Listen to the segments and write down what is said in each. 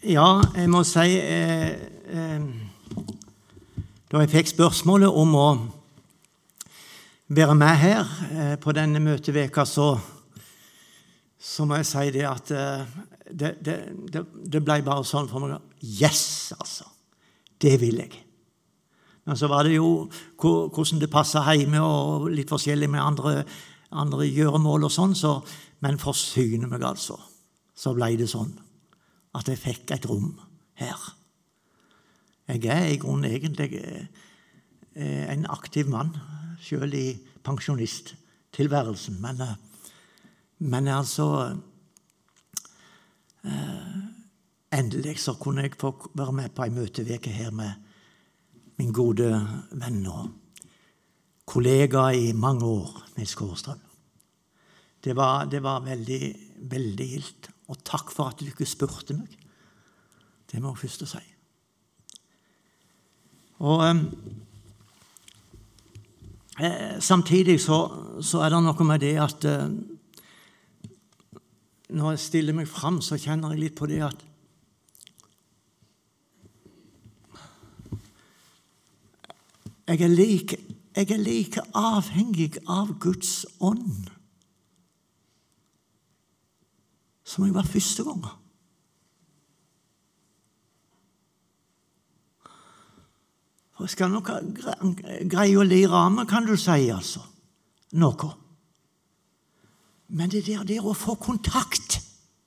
Ja, jeg må si da jeg fikk spørsmålet om å være med her på denne møteveka, så må jeg si det at det ble bare sånn for meg. Yes, altså. Det vil jeg. Men så var det jo hvordan det passet hjemme og litt forskjellig med andre gjøremål og sånn, men forsyne meg altså. Så ble det sånn at jeg fikk et rom her. Jeg i grunnen egentlig en aktiv mann, selv i pensjonisttilværelsen, men altså endelig så kunne jeg få være med på en møteveke her med min gode venn og kollega i mange år, Nils Kårstrøm. Det var veldig, veldig gildt. Og takk for at du ikke spurte meg. Det må jeg først si. Og samtidig så det noe med det at når jeg stiller meg fram, så kjenner jeg litt på det at jeg like avhengig av Guds ånd som jeg var første gang. For jeg skal nok greie å lære av meg, kan du si, altså. Noe. Men det der å få kontakt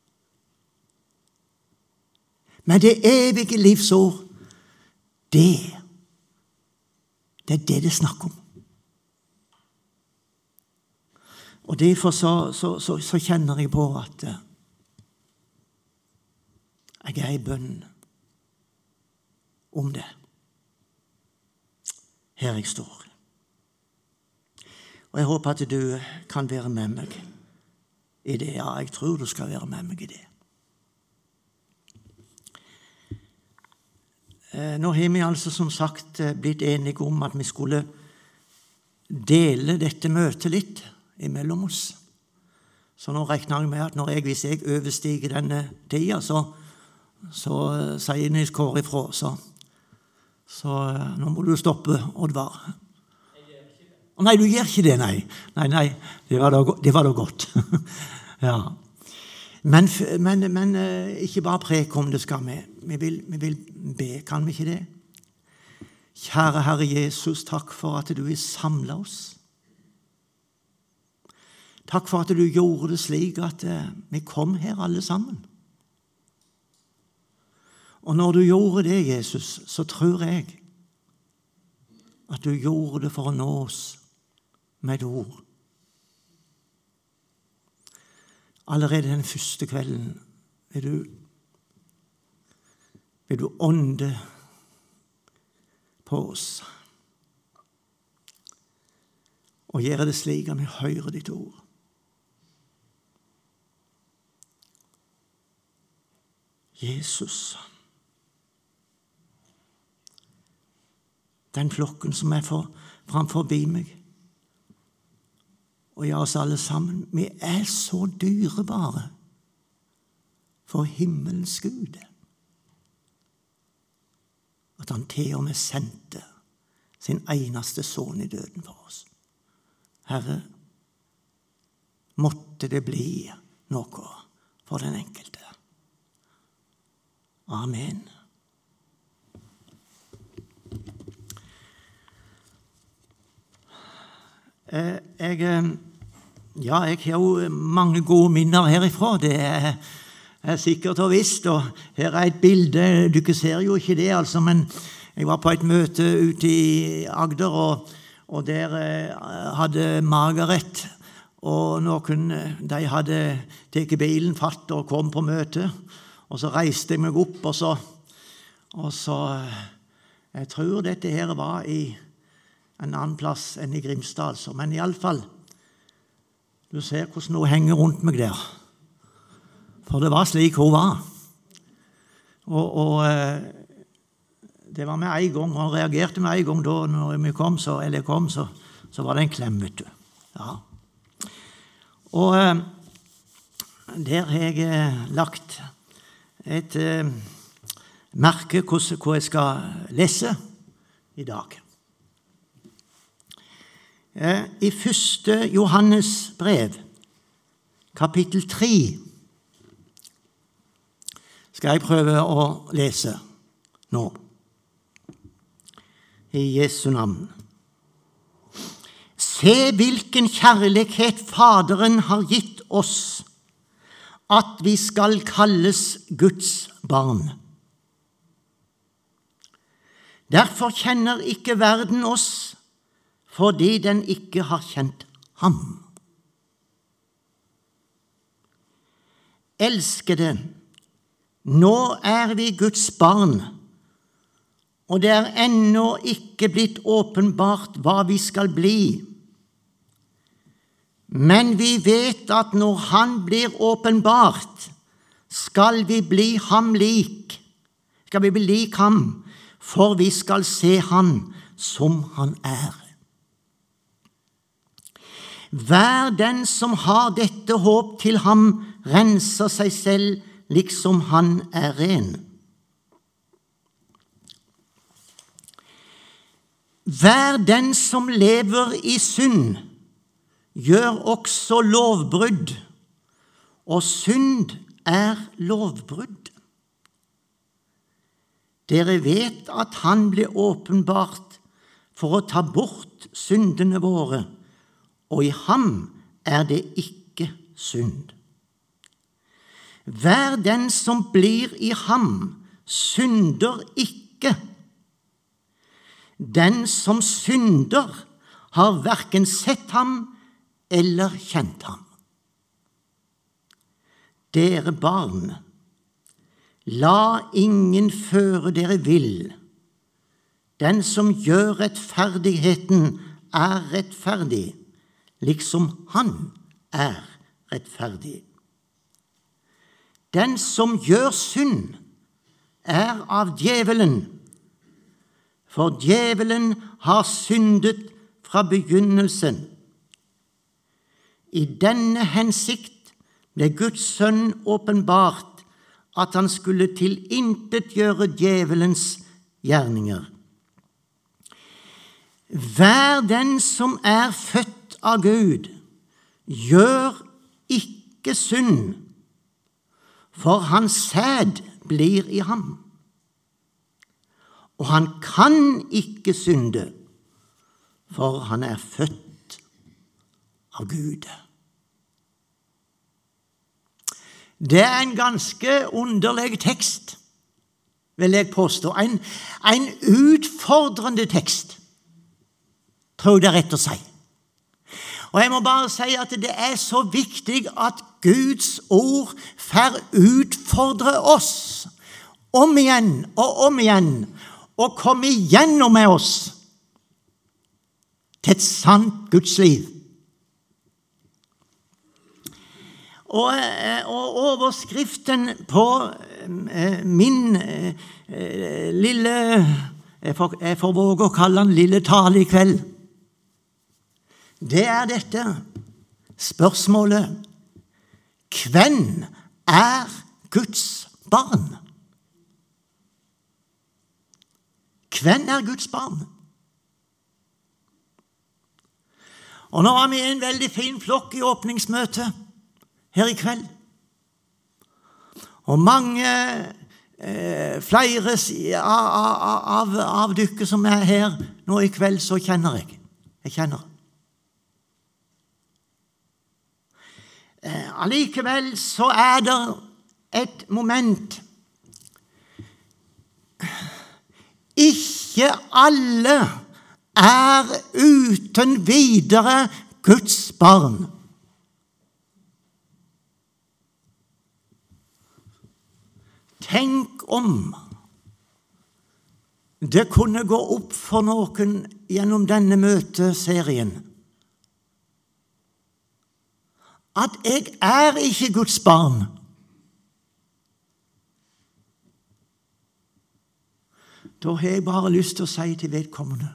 med det evige livsord, det det snakker om. Og derfor så kjenner jeg på at jeg i bønn om det. Her jeg står. Og jeg håper at du kan være med meg i det. Ja, jeg tror du skal være med meg i det. Nå har vi altså som sagt blitt enige om at vi skulle dele dette møtet litt imellom oss. Så nå regner jeg med at hvis jeg overstiger denne tida, så sier Nils Kåre ifra. Så nå må du stoppe, Oddvar. Jeg gjør ikke det. Nei, du gjør ikke det, nei. Nei, det var da godt. Ja. Men ikke bare preke om det skal vi. Vi vil be, kan vi ikke det? Kjære Herre Jesus, takk for at du vil samle oss. Takk for at du gjorde det slik at vi kom her alle sammen. Og når du gjorde det, Jesus, så tror jeg at du gjorde det for å nå oss med et ord. Allerede den første kvelden vil du ånde på oss og gjøre det slik at vi hører ditt ord. Jesus, den flokken som framforbi meg, og oss alle sammen, vi så dyrebare for himmelens Gud, at han til og med sendte sin eneste sønn i døden for oss. Herre, måtte det bli noe for den enkelte. Amen. Jeg har jo mange gode minner herifra, det sikkert og visst, og her et bilde, du ser jo ikke det altså, men jeg var på et møte ute i Agder, og der hadde Margaret og noen, de hadde tatt bilen fatt og kom på møte, og så reiste jeg meg opp, og så jeg tror dette her var i en annen plass enn i Grimstad, altså. Men i alle fall, du ser hvordan hun henger rundt meg der. For det var slik hun var. Og det var med en gang, og reagerte med en gang da, når vi kom, så var det en klem, vet du. Ja. Og der har jeg lagt et merke hva jeg skal lese i dag. I 1. Johannes brev, kapittel 3, skal jeg prøve å lese nå. I Jesu navn. Se hvilken kjærlighet Faderen har gitt oss, at vi skal kalles Guds barn. Derfor kjenner ikke verden oss, fordi den ikke har kjent ham. Elskede, nå er vi Guds barn, og det er ennå ikke blitt åpenbart hva vi skal bli. Men vi vet at når han blir åpenbart, skal vi bli lik ham, for vi skal se han som han er. Hver den som har dette håp til ham, renser seg selv, liksom han er ren. Hver den som lever i synd, gjør også lovbrudd, og synd er lovbrudd. Dere vet at han ble åpenbart for å ta bort syndene våre, og i ham er det ikke synd. Hver den som blir i ham, synder ikke. Den som synder har hverken sett ham eller kjent ham. Dere barn, la ingen føre dere vill. Den som gjør rettferdigheten er rettferdig, liksom han er rettferdig. Den som gjør synd er av djevelen, for djevelen har syndet fra begynnelsen. I denne hensikt ble Guds sønn åpenbart, at han skulle tilintetgjøre djevelens gjerninger. Hver den som er født av Gud, gjør ikke synd, for hans sæd blir i ham. Og han kan ikke synde, for han er født av Gud. Det er en ganske underlig tekst, vil jeg påstå. En utfordrende tekst, tror jeg det er rett å si. Og jeg må bare si at det er så viktig at Guds ord får utfordre oss om igjen, og komme igjennom med oss til et sant Guds liv. Og overskriften på min lille, jeg får våge å kalle den lille tale i kveld, det er dette spørsmålet: hvem er Guds barn? Hvem er Guds barn? Og nå var vi en veldig fin flokk i åpningsmøtet her i kveld. Og mange, flere av dere som er her nå i kveld, så kjenner jeg. Jeg kjenner. Allikevel så er det et moment. Ikke alle er uten videre Guds barn. Tenk om det kunne gå opp for noen gjennom denne møteserien at jeg er ikke Guds barn. Da har jeg bare lyst til å si til vedkommende: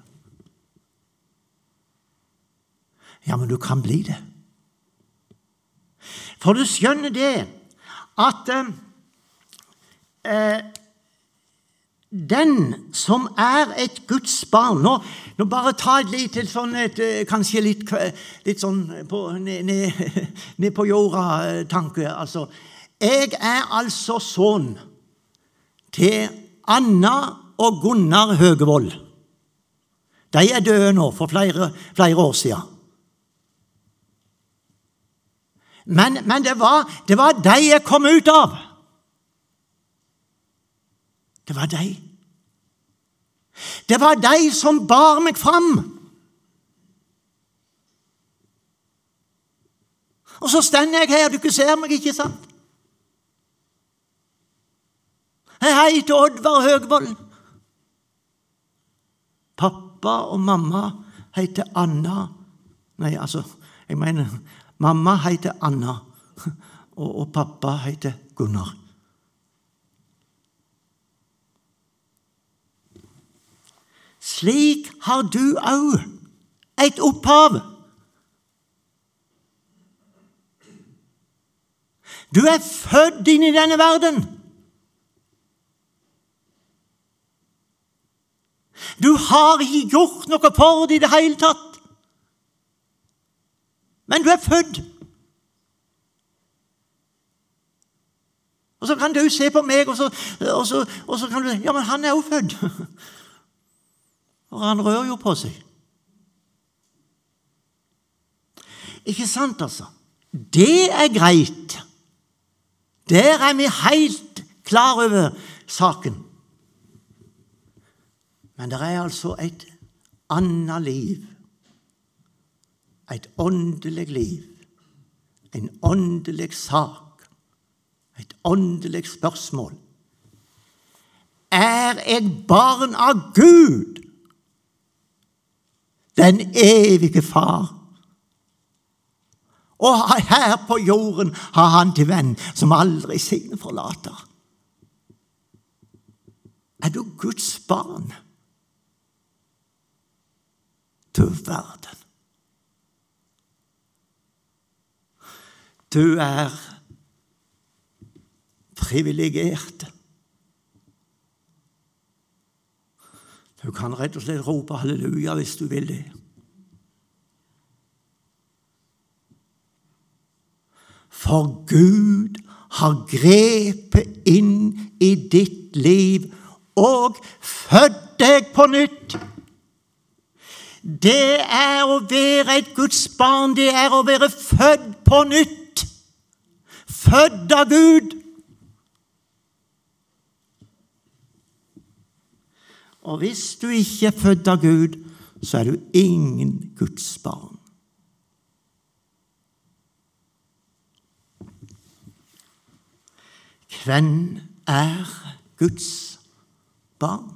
ja, men du kan bli det. For du skjønner det, at den som er et Guds barn. Nå bare ta et lite sånn, kanskje litt sånn ned på jorda tanke. Altså, jeg er altså sønn til Anna og Gunnar Høgevold. De er døde nå for flere år siden. Men det var de jeg kom ut av. Det var de. Det var de som bar meg fram. Og så stender jeg her, du ikke ser meg, ikke sant? Jeg heter Oddvar Høgevold. Pappa og mamma heter Anna. Nei, altså, jeg mener, mamma heter Anna, og pappa heter Gunnar. Slik har du også et opphav. Du er født inn i denne verden. Du har ikke gjort noe for det i det hele tatt. Men du er født. Og så kan du se på meg, og så kan du si, ja, men han er jo født. Og han rører jo på seg. Ikke sant, altså? Det er greit. Der er vi helt klar over saken. Men det er altså et annet liv. Et åndelig liv. En åndelig sak. Et åndelig spørsmål. Er jeg barn av Gud? Den evige far. Og her på jorden har han til venn som aldri sine forlater. Er du Guds barn? Du verden. Du er privilegert. Du kan rett og slett rope halleluja hvis du vil det. For Gud har grepet inn i ditt liv og født deg på nytt. Det er å være et Guds barn, det er å være født på nytt. Født av Gud. Og hvis du ikke er født av Gud, så er du ingen Guds barn. Hvem er Guds barn?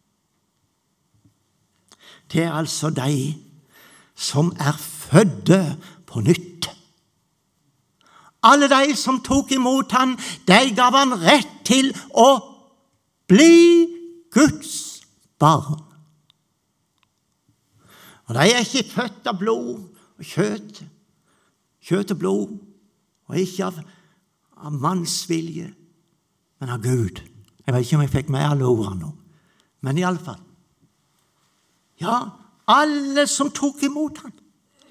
Det er altså de som er fødde på nytt. Alle de som tok imot han, de gav han rett til å bli Guds barn. Og de er ikke født av blod og kjøtt og blod, og ikke av mannsvilje, men av Gud. Jeg vet ikke om jeg fikk med alle ordene nå, men i alle fall. Ja, alle som tok imot han.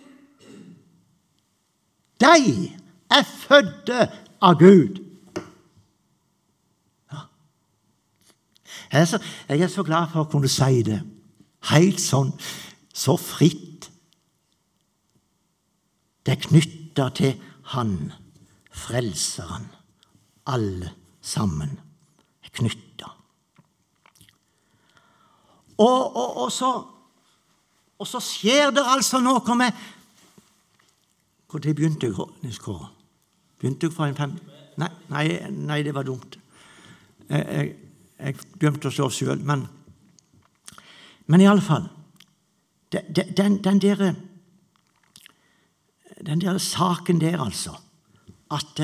De er fødde av Gud. Ja. Jeg er så glad for å kunne si det. Helt sånn, så fritt. Det er knyttet til han, frelseren. Alle sammen er knyttet. Og så skjer det altså noe med... Hvor det begynte jeg å Begynte jeg fra en 5? Nei, det var dumt. Jeg glemte å slå selv, men i alle fall, den der saken der altså, at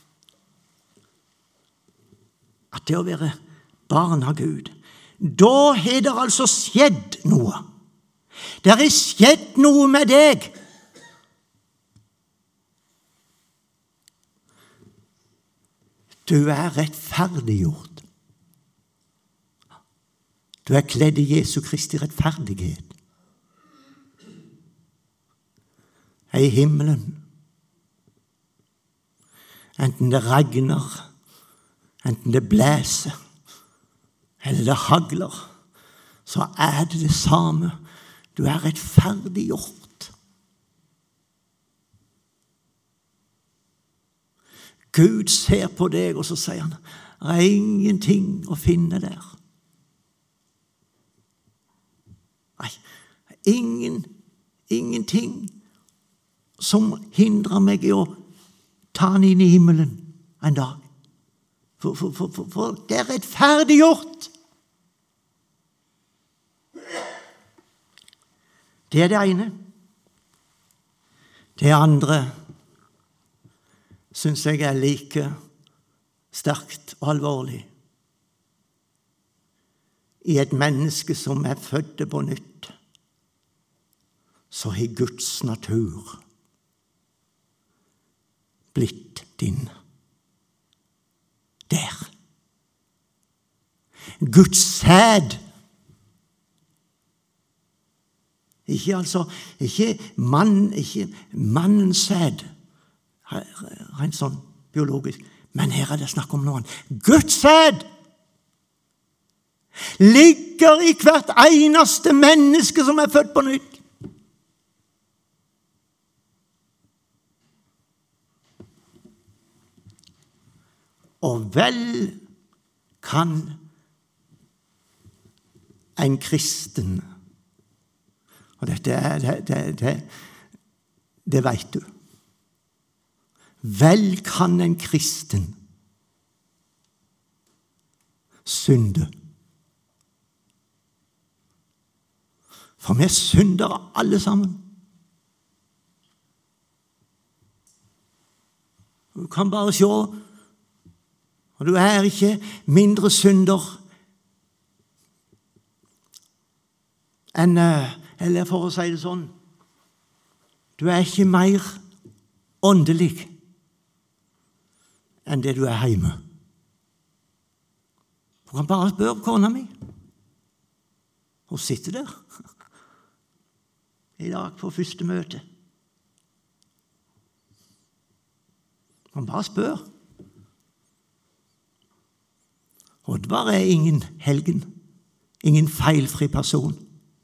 det å være barn av Gud, da har det altså skjedd noe. Det har skjedd noe med deg. Du er rettferdiggjort. Du er kledd i Jesu Kristi rettferdighet. I himmelen. Enten det regner, enten det blæser, eller det hagler, så er det det samme. Du er rettferdiggjort. Gud ser på deg, og så sier han, det er ingenting å finne der. Nei, ingenting som hindrer meg i å ta han inn i himmelen en dag. For det er rettferdiggjort. Det er det ene. Det andre synes jeg er like sterkt og alvorlig. I et menneske som er født på nytt, så har Guds natur blitt din. Der. Guds sæd. Ikke mannens sæd, rent sånn biologisk, men her er det snakk om noen. Guds sæd ligger i hvert eneste menneske som er født på nytt. Og vel kan en kristen, og dette det vet du, vel kan en kristen synde. For vi er syndere alle sammen. Du kan bare se, og du er ikke mindre synder enn, eller for å si det sånn, du er ikke mer åndelig enn det du er hjemme. Du kan bare spørre kona mi. Hun sitter der i dag på første møte. Du kan bare spørre. Oddvar er ingen helgen, ingen feilfri person.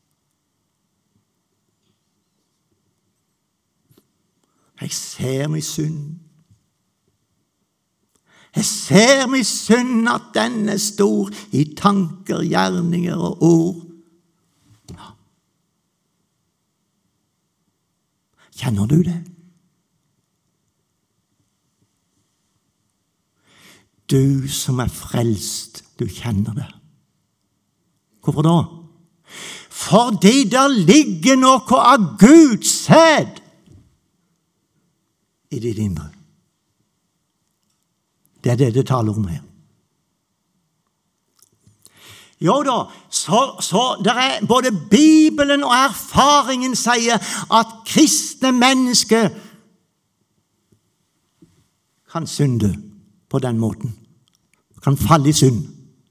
Jeg ser min synd. Jeg ser min synd at den er stor i tanker, gjerninger og ord. Ja. Kjenner du det? Du som er frelst, du kjenner det. Hvorfor da? Fordi der ligger noe av Guds sæd i ditt indre. Det er det det taler om her. Jo da, så der er både Bibelen og erfaringen sier at kristne mennesker kan synde på den måten. Kan falle i synd.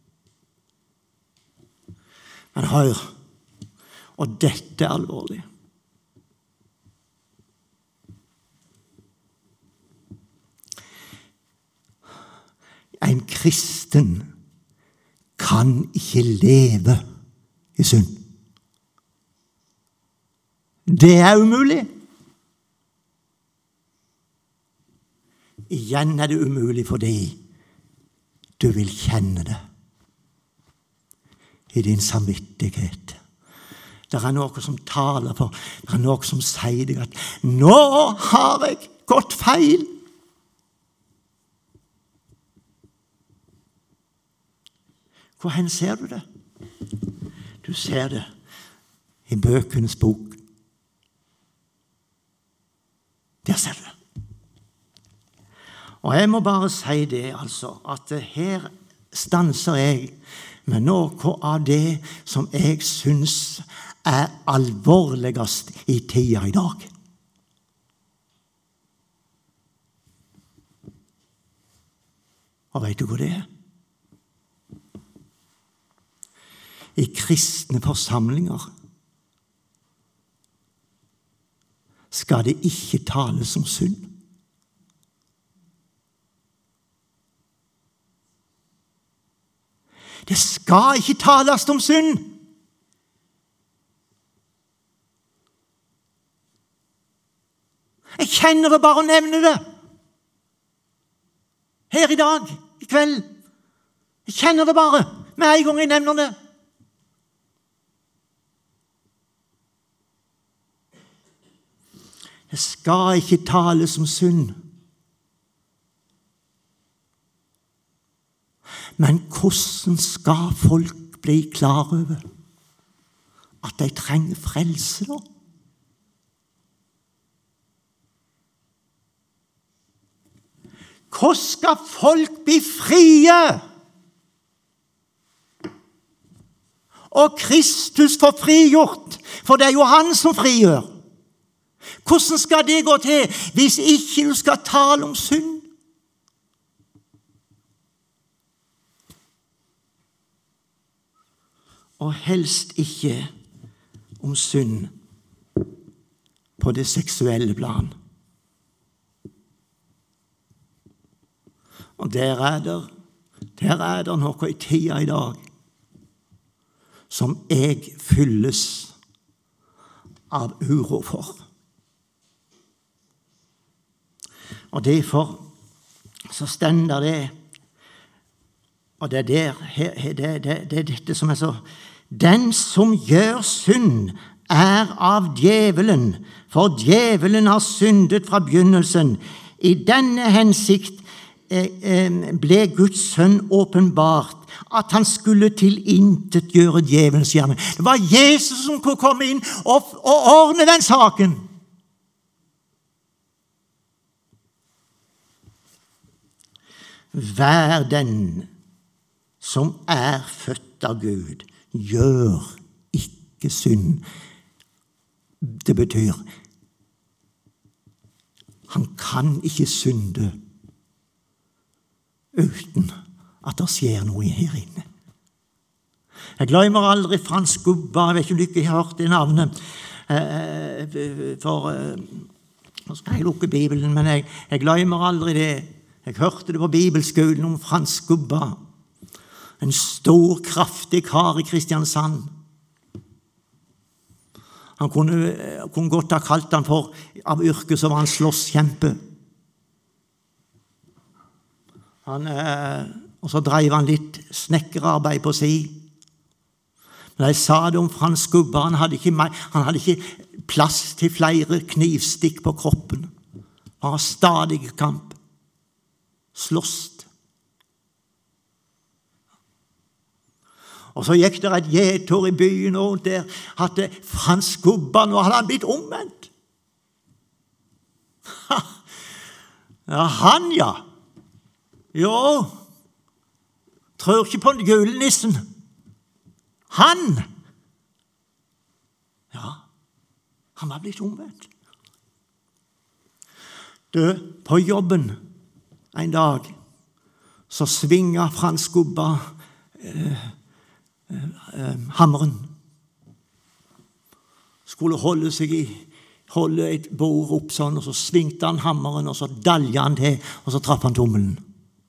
Men hør, og dette er alvorlig. En kristen kan ikke leve i synd. Det er umulig. Igjen er det umulig fordi du vil kjenne det i din samvittighet. Det er noe som taler for, det er noe som sier deg at nå har jeg gått feil. Hvor hen ser du det? Du ser det i bøkenes bok. Der ser du det. Og jeg må bare si det, altså, at her stanser jeg med noe av det som jeg synes er alvorligast i tida i dag. Og vet du hva det er? I kristne forsamlinger skal det ikke tales om synd. Det skal ikke tales om synd. Jeg kjenner det bare å nevne det. Her i dag, i kveld. Jeg kjenner det bare med en gang jeg nevner det. Det skal ikke tales om synd. Men hvordan skal folk bli klar over at de trenger frelse da? Hvordan skal folk bli frie? Og Kristus får frigjort, for det er jo han som frigjør. Hvordan skal det gå til hvis ikke du skal tale om synd? Og helst ikke om synd på det seksuelle plan. Og der er det noe i tida i dag som jeg fylles av uro for. Og derfor så stender det, og det er dette som er så: den som gjør synd er av djevelen, for djevelen har syndet fra begynnelsen. I denne hensikt ble Guds sønn åpenbart, at han skulle tilintetgjøre djevelens gjerning. Det var Jesus som kunne komme inn og ordne den saken. Hver den som er født av Gud, gjør ikke synd. Det betyr han kan ikke synde uten at det skjer noe her inne. Jeg glemmer aldri Frans Gubba. Jeg vet ikke om dere har hørt det navnet. Nå skal jeg lukke Bibelen, men jeg glemmer aldri det. Jeg hørte det på bibelskolen om Frans Gubba. En stor, kraftig kar i Kristiansand. Han kunne godt ha kalt han for, av yrke som var han slåsskjempe. Og så drev han litt snekkerarbeid på si. Men jeg sa det om Frans Gubba, han hadde ikke plass til flere knivstikk på kroppen. Han var stadig i kamp. Slåst. Og så gikk det et gjetord i byen, og der hadde Frans Gubba, nå hadde han blitt omvendt. Ja, han ja. Jo, tror ikke på den gule nissen. Han! Ja, han var blitt omvendt. På jobben en dag, så svinga Frans Gubba hammeren. Skulle holde et bord opp sånn, og så svingte han hammeren, og så dalja han til, og så traff han tommelen.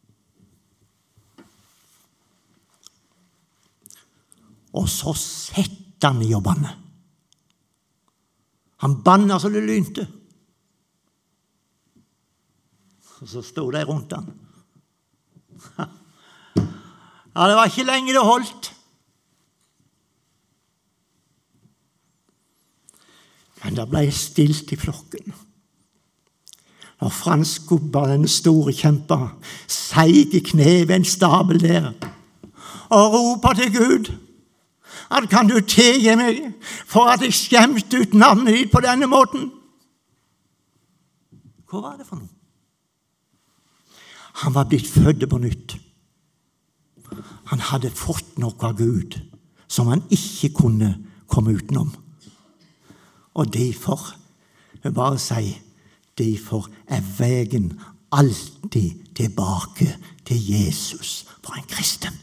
Og så sette han i jobbene. Han banna så det lynte. Og så stod de rundt han. Ja, det var ikke lenge det holdt. Men det ble stilt i flokken. Og Frans Gubba, den store kjempa, seig i kne ved en stabel der, og ropa til Gud: at kan du tilgi meg for at jeg skjemte ut navnet ditt på denne måten? Hva var det for noe? Han var blitt født på nytt. Han hadde fått noe av Gud som han ikke kunne komme utenom. Og derfor, jeg bare si, derfor er veien alltid tilbake til Jesus for en kristen.